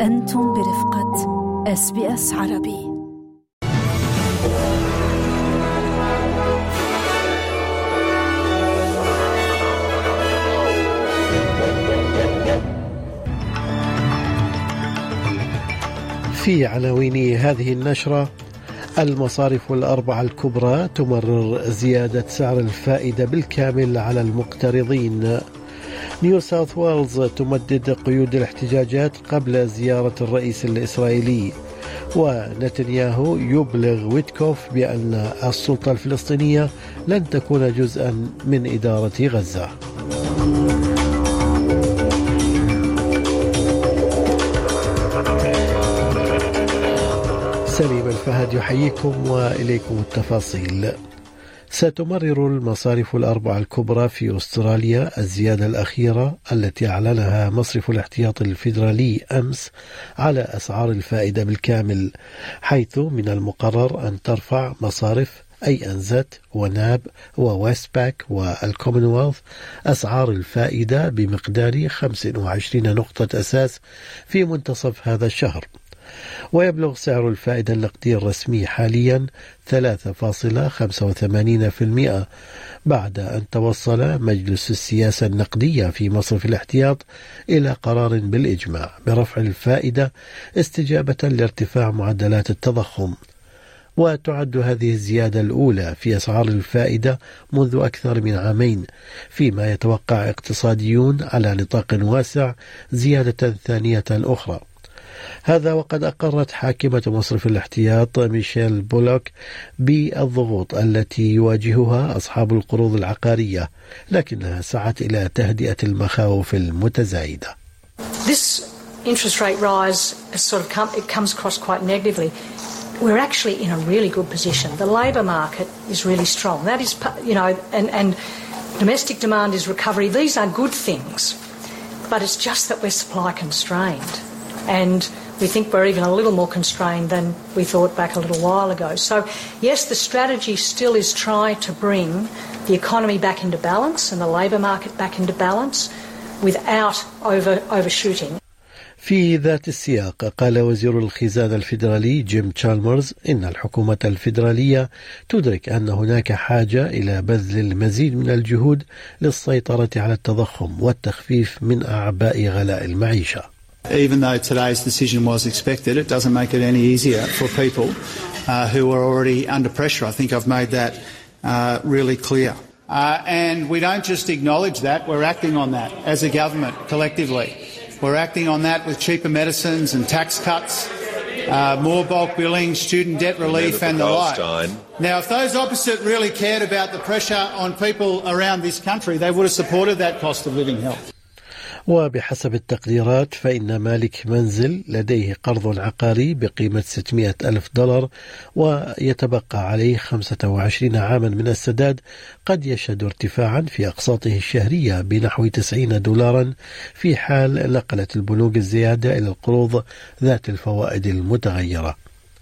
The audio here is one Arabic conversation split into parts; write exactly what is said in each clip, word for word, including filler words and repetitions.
أنتم برفقة إس بي إس عربي. في عناوين هذه النشرة: المصارف الأربعة الكبرى تمرر زيادة سعر الفائدة بالكامل على المقترضين. نيو ساوث ويلز تمدد قيود الاحتجاجات قبل زيارة الرئيس الإسرائيلي. ونتنياهو يبلغ ويتكوف بأن السلطة الفلسطينية لن تكون جزءا من إدارة غزة. سليم الفهد يحييكم وإليكم التفاصيل. ستمرر المصارف الأربعة الكبرى في أستراليا الزيادة الأخيرة التي أعلنها مصرف الاحتياط الفيدرالي أمس على أسعار الفائدة بالكامل، حيث من المقرر أن ترفع مصارف أي أن زد وناب وويستباك والكومنولث أسعار الفائدة بمقدار خمسة وعشرين نقطة أساس في منتصف هذا الشهر. ويبلغ سعر الفائدة النقدي الرسمي حاليا ثلاثة فاصلة خمسة وثمانين بالمئة بعد أن توصل مجلس السياسة النقدية في مصرف الاحتياط إلى قرار بالإجماع برفع الفائدة استجابة لارتفاع معدلات التضخم. وتعد هذه الزيادة الأولى في أسعار الفائدة منذ أكثر من عامين، فيما يتوقع اقتصاديون على نطاق واسع زيادة ثانية أخرى. هذا وقد أقرت حاكمة مصرف الاحتياط ميشيل بولوك بالضغوط التي يواجهها أصحاب القروض العقارية، لكنها سعت إلى تهدئة المخاوف المتزايدة. This interest rate rise has sort of come, it comes across quite negatively. We're actually in a really good position. The labour market is really strong. That is, you know, and, and domestic demand is recovery. These are good things, but it's just that we're supply constrained. And we think we're even a little more constrained than we thought back a little while ago. So, yes, the strategy still is trying to bring the economy back into balance and the labour market back into balance without over, overshooting. في ذات السياق قال وزير الخزانة الفيدرالي جيم تشالمرز إن الحكومة الفيدرالية تدرك أن هناك حاجة إلى بذل المزيد من الجهود للسيطرة على التضخم والتخفيف من أعباء غلاء المعيشة. Even though today's decision was expected, it doesn't make it any easier for people uh, who are already under pressure. I think I've made that uh, really clear. Uh, and we don't just acknowledge that, we're acting on that as a government collectively. We're acting on that with cheaper medicines and tax cuts, uh, more bulk billing, student debt relief and the like. Now, if those opposite really cared about the pressure on people around this country, they would have supported that cost of living help. وبحسب التقديرات فإن مالك منزل لديه قرض عقاري بقيمة ستمائة ألف دولار ويتبقى عليه خمسة وعشرين عاما من السداد قد يشهد ارتفاعا في أقساطه الشهرية بنحو تسعين دولارا في حال نقلت البنوك الزيادة إلى القروض ذات الفوائد المتغيرة.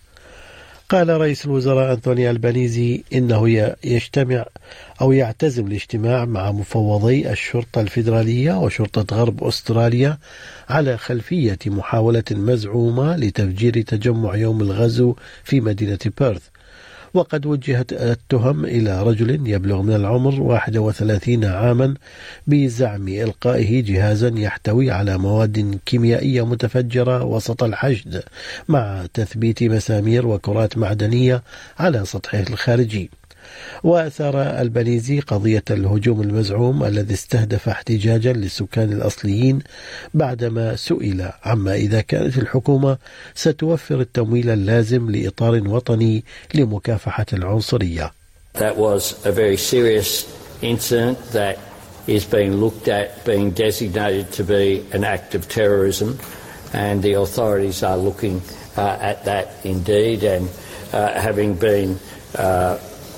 قال رئيس الوزراء أنتوني ألبانيزي إنه يجتمع أو يعتزم الاجتماع مع مفوضي الشرطة الفيدرالية وشرطة غرب أستراليا على خلفية محاولة مزعومة لتفجير تجمع يوم الغزو في مدينة بيرث. وقد وجهت التهم إلى رجل يبلغ من العمر واحد وثلاثين عاما بزعم إلقائه جهازا يحتوي على مواد كيميائية متفجرة وسط الحشد مع تثبيت مسامير وكرات معدنية على سطحه الخارجي. وأثار ألبانيزي قضية الهجوم المزعوم الذي استهدف احتجاجا للسكان الأصليين بعدما سئل عما إذا كانت الحكومة ستوفر التمويل اللازم لإطار وطني لمكافحة العنصرية. That was a very serious incident that is being looked at being designated to be an act of terrorism, and the authorities are looking uh, at that indeed, and uh, having been uh,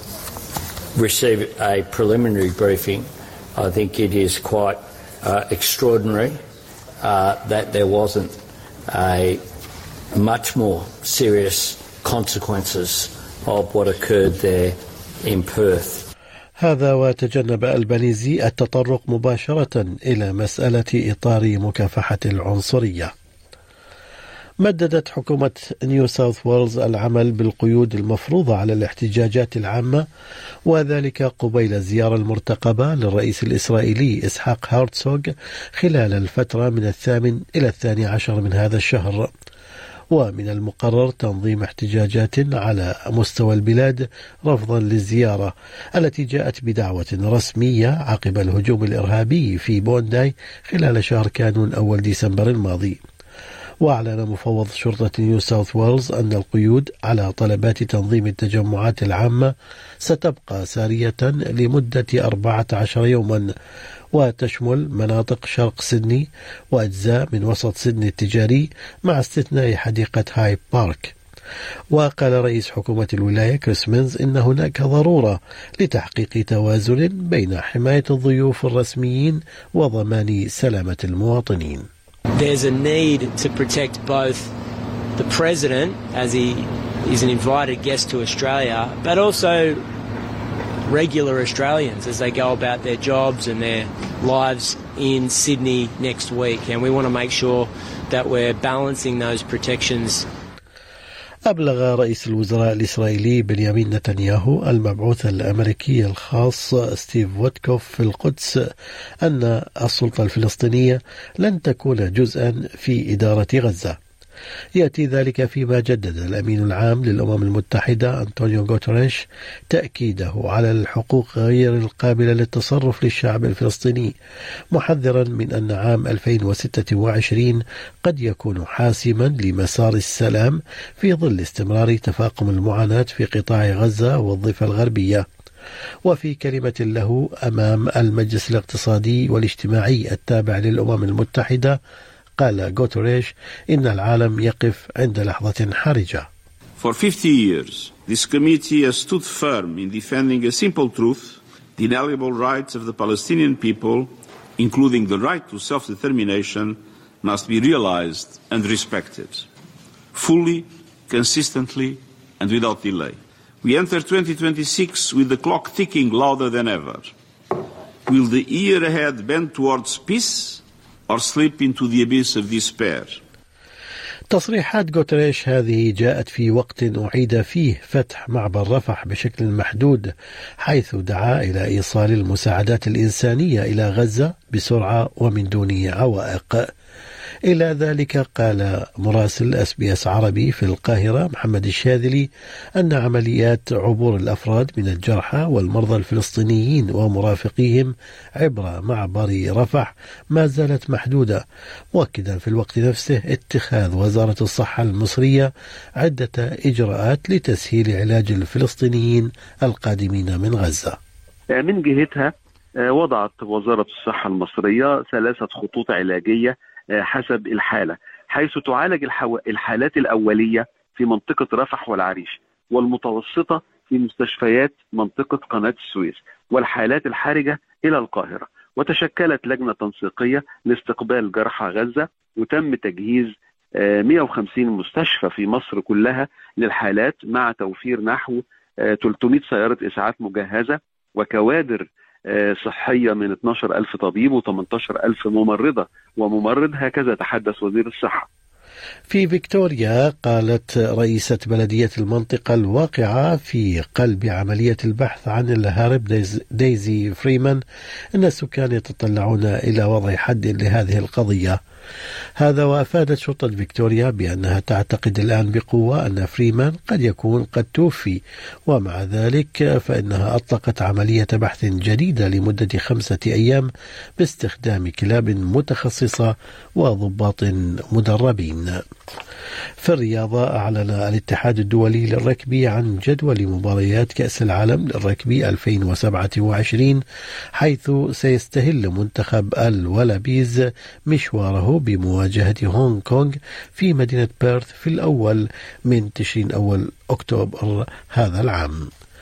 received a preliminary briefing, I think it is quite uh, extraordinary uh, that there wasn't a much more serious consequences of what occurred there in Perth. هذا وتجنب ألبانيزي التطرق مباشرة إلى مسألة إطار مكافحة العنصرية. مددت حكومة نيو ساوث ويلز العمل بالقيود المفروضة على الاحتجاجات العامة، وذلك قبيل الزيارة المرتقبة للرئيس الإسرائيلي إسحاق هارتسوغ خلال الفترة من الثامن إلى الثاني عشر من هذا الشهر. ومن المقرر تنظيم احتجاجات على مستوى البلاد رفضا للزيارة التي جاءت بدعوة رسمية عقب الهجوم الإرهابي في بونداي خلال شهر كانون أول ديسمبر الماضي. وأعلن مفوض شرطة نيو ساوث ويلز أن القيود على طلبات تنظيم التجمعات العامة ستبقى سارية لمدة أربعة عشر يوما، وتشمل مناطق شرق سيدني وأجزاء من وسط سيدني التجاري مع استثناء حديقة هاي بارك. وقال رئيس حكومة الولاية كريس مينز إن هناك ضرورة لتحقيق توازن بين حماية الضيوف الرسميين وضمان سلامة المواطنين. There's a need to protect both the President, as he is an invited guest to Australia, but also regular Australians as they go about their jobs and their lives in Sydney next week. And we want to make sure that we're balancing those protections. أبلغ رئيس الوزراء الإسرائيلي بنيامين نتنياهو المبعوث الأمريكي الخاص ستيف ويتكوف في القدس أن السلطة الفلسطينية لن تكون جزءا في إدارة غزة. يأتي ذلك فيما جدد الأمين العام للأمم المتحدة أنطونيو غوتريش تأكيده على الحقوق غير القابلة للتصرف للشعب الفلسطيني، محذرا من أن عام ألفين وستة وعشرين قد يكون حاسما لمسار السلام في ظل استمرار تفاقم المعاناة في قطاع غزة والضفة الغربية. وفي كلمة له أمام المجلس الاقتصادي والاجتماعي التابع للأمم المتحدة قال غوتريش إن العالم يقف عند لحظة حرجة. For fifty years, this committee has stood firm in defending a simple truth: the inalienable rights of the Palestinian people, including the right to self-determination, must be realized and respected, fully, consistently, and without delay. We enter twenty twenty-six with the clock ticking louder than ever. Will the year ahead bend towards peace or slip into the abyss of despair? تصريحات غوتريش هذه جاءت في وقت أعيد فيه فتح معبر رفح بشكل محدود، حيث دعا إلى إيصال المساعدات الإنسانية إلى غزة بسرعة ومن دون عوائق. إلى ذلك قال مراسل اس بي اس عربي في القاهرة محمد الشاذلي أن عمليات عبور الأفراد من الجرحى والمرضى الفلسطينيين ومرافقيهم عبر معبر رفح ما زالت محدودة، مؤكدا في الوقت نفسه اتخاذ وزارة الصحة المصرية عدة إجراءات لتسهيل علاج الفلسطينيين القادمين من غزة. من جهتها وضعت وزارة الصحة المصرية ثلاثة خطوط علاجية حسب الحالة، حيث تعالج الحالات الأولية في منطقة رفح والعريش، والمتوسطة في مستشفيات منطقة قناة السويس، والحالات الحرجة إلى القاهرة. وتشكلت لجنة تنسيقية لاستقبال جرحى غزة، وتم تجهيز مئة وخمسين مستشفى في مصر كلها للحالات، مع توفير نحو ثلاثمئة سيارة إسعاف مجهزة وكوادر صحية من اثني عشر ألف طبيب وثمانية عشر ألف ممرضة وممرض. هكذا تحدث وزير الصحة. في فيكتوريا قالت رئيسة بلدية المنطقة الواقعة في قلب عملية البحث عن الهارب دايزي فريمان أن السكان يتطلعون إلى وضع حد لهذه القضية. هذا وأفادت شرطة فيكتوريا بأنها تعتقد الآن بقوة أن فريمان قد يكون قد توفي، ومع ذلك فإنها أطلقت عملية بحث جديدة لمدة خمسة أيام باستخدام كلاب متخصصة وضباط مدربين. في الرياضة أعلن الاتحاد الدولي للركبي عن جدول مباريات كأس العالم للركبي ألفين وسبعة وعشرين، حيث سيستهل منتخب الولابيز مشواره بمواجهة هونغ كونغ في مدينة بيرث في الأول من تشرين أول أكتوبر هذا العام.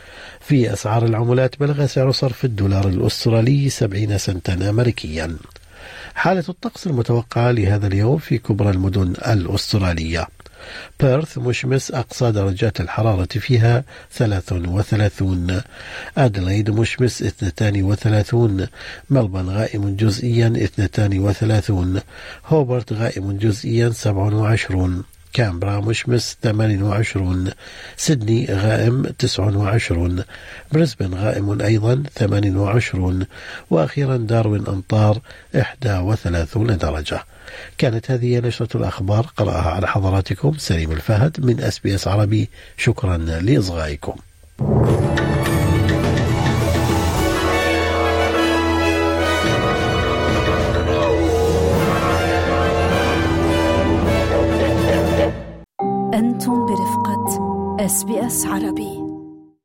في أسعار العملات بلغ سعر صرف الدولار الأسترالي سبعين سنتا أمريكيا. حالة الطقس المتوقعة لهذا اليوم في كبرى المدن الأسترالية: بيرث مشمس أقصى درجات الحرارة فيها ثلاث وثلاثون، أدلايد مشمس اثنتان وثلاثون، ملبن غائم جزئيا اثنتان وثلاثون، هوبرت غائم جزئيا سبع وعشرون، كامبرا مشمس ثمانية وعشرون، سيدني غائم تسعة وعشرون، بريسبن غائم أيضا ثمانية وعشرون، وأخيرا داروين أمطار إحدى وثلاثون درجة. كانت هذه نشرة الأخبار قرأها على حضراتكم سليم الفهد من أس بي أس عربي. شكرا لإصغائكم. أنتم برفقة أس بي أس عربي.